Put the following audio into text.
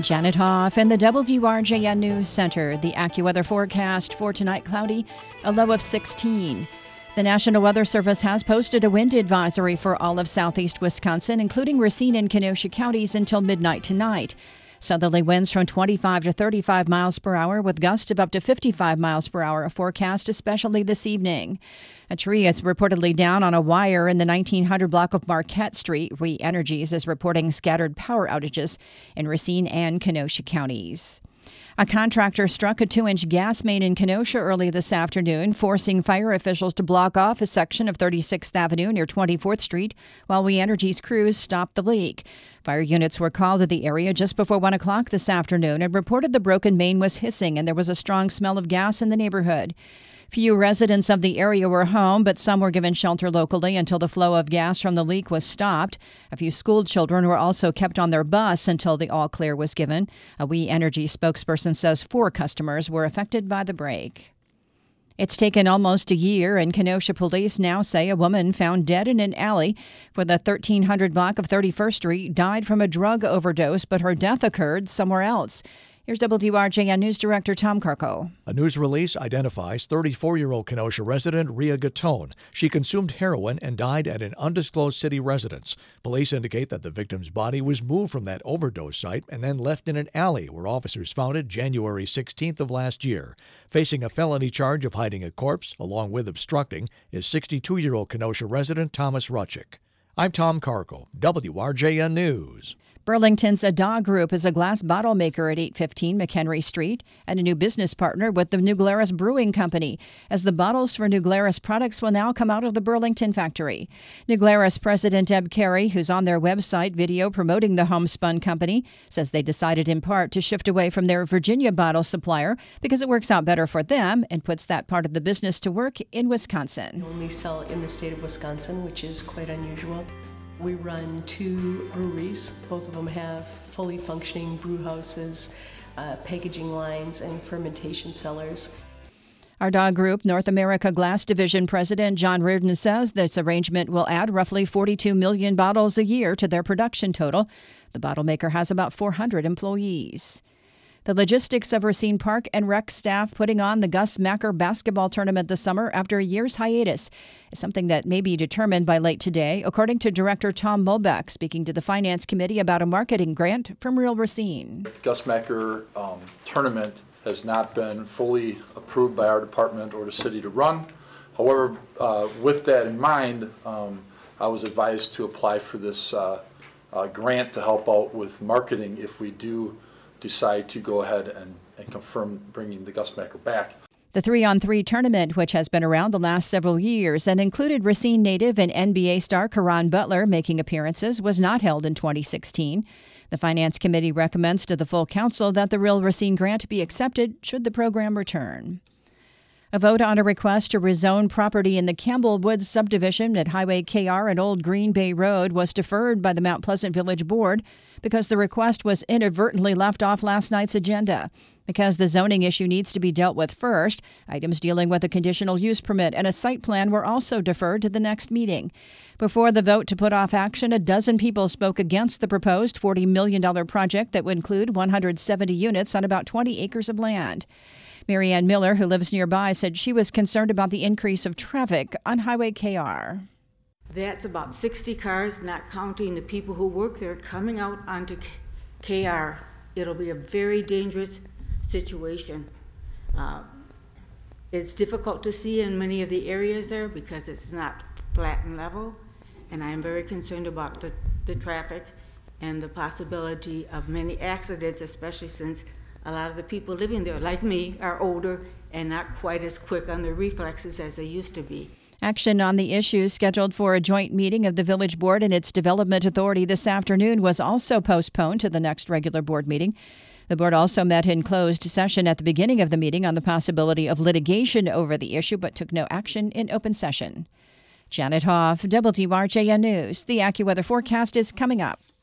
Janet Hoff in the WRJN News Center. The AccuWeather forecast for tonight: cloudy, a low of 16. The National Weather Service has posted a wind advisory for all of southeast Wisconsin, including Racine and Kenosha counties, until midnight tonight. Southerly winds from 25 to 35 miles per hour with gusts of up to 55 miles per hour forecast, especially this evening. A tree is reportedly down on a wire in the 1900 block of Marquette Street. We Energies is reporting scattered power outages in Racine and Kenosha counties. A contractor struck a 2-inch gas main in Kenosha early this afternoon, forcing fire officials to block off a section of 36th Avenue near 24th Street while We Energies crews stopped the leak. Fire units were called to the area just before 1 o'clock this afternoon and reported the broken main was hissing and there was a strong smell of gas in the neighborhood. Few residents of the area were home, but some were given shelter locally until the flow of gas from the leak was stopped. A few school children were also kept on their bus until the all-clear was given. A We Energy spokesperson says 4 customers were affected by the break. It's taken almost a year, and Kenosha police now say a woman found dead in an alley for the 1300 block of 31st Street died from a drug overdose, but her death occurred somewhere else. Here's WRJN News Director Tom Karko. A news release identifies 34-year-old Kenosha resident Ria Gatone. She consumed heroin and died at an undisclosed city residence. Police indicate that the victim's body was moved from that overdose site and then left in an alley where officers found it January 16th of last year. Facing a felony charge of hiding a corpse, along with obstructing, is 62-year-old Kenosha resident Thomas Rutchick. I'm Tom Karko, WRJN News. Burlington's Ada Group is a glass bottle maker at 815 McHenry Street and a new business partner with the New Glarus Brewing Company, as the bottles for New Glarus products will now come out of the Burlington factory. New Glarus President Deb Carey, who's on their website video promoting the homespun company, says they decided in part to shift away from their Virginia bottle supplier because it works out better for them and puts that part of the business to work in Wisconsin. We only sell in the state of Wisconsin, which is quite unusual. We run 2 breweries. Both of them have fully functioning brew houses, packaging lines, and fermentation cellars. Ardagh Group North America Glass Division President John Reardon says this arrangement will add roughly 42 million bottles a year to their production total. The bottle maker has about 400 employees. The logistics of Racine Park and Rec staff putting on the Gus Macker basketball tournament this summer after a year's hiatus is something that may be determined by late today, according to Director Tom Mulbeck, speaking to the Finance Committee about a marketing grant from Real Racine. The Gus Macker tournament has not been fully approved by our department or the city to run. However, with that in mind, I was advised to apply for this grant to help out with marketing if we do decide to go ahead and confirm bringing the Gus Macker back. The 3-on-3 tournament, which has been around the last several years and included Racine native and NBA star Caron Butler making appearances, was not held in 2016. The Finance Committee recommends to the full council that the Real Racine grant be accepted should the program return. A vote on a request to rezone property in the Campbell Woods subdivision at Highway KR and Old Green Bay Road was deferred by the Mount Pleasant Village Board because the request was inadvertently left off last night's agenda. Because the zoning issue needs to be dealt with first, items dealing with a conditional use permit and a site plan were also deferred to the next meeting. Before the vote to put off action, a dozen people spoke against the proposed $40 million project that would include 170 units on about 20 acres of land. Marianne Miller, who lives nearby, said she was concerned about the increase of traffic on Highway KR. That's about 60 cars, not counting the people who work there, coming out onto KR. It'll be a very dangerous situation. It's difficult to see in many of the areas there because it's not flat and level, and I am very concerned about the traffic and the possibility of many accidents, especially since a lot of the people living there, like me, are older and not quite as quick on their reflexes as they used to be. Action on the issue scheduled for a joint meeting of the Village Board and its Development Authority this afternoon was also postponed to the next regular board meeting. The board also met in closed session at the beginning of the meeting on the possibility of litigation over the issue, but took no action in open session. Janet Hoff, WRJN News. The AccuWeather forecast is coming up.